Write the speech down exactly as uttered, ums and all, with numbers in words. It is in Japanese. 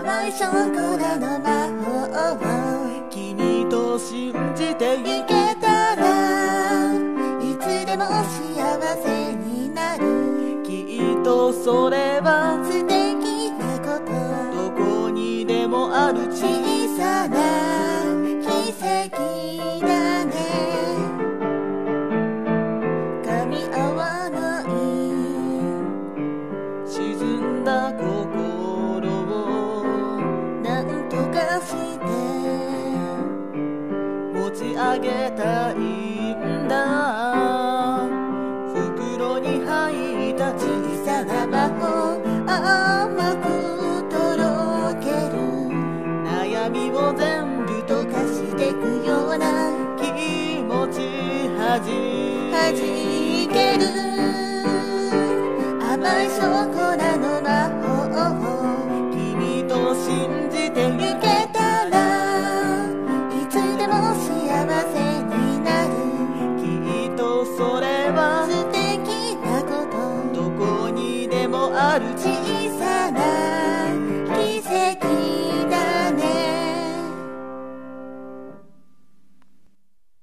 甘いショコラの魔法を君と信じてゆいけたらいつでも幸せになる。 きっとそれは素敵なこと、 どこにでもある小さな奇跡だね。噛み合わない沈んだ心をなんとかして持ち上げたいんだ。袋に入った小さな魔法甘くとろける悩みを全部溶かしてくような気持ちはじ弾ける甘いショコラの魔法を君と信じてゆいけたらいつでも幸せになる。 きっとそれは素敵なこと、 どこにでもある小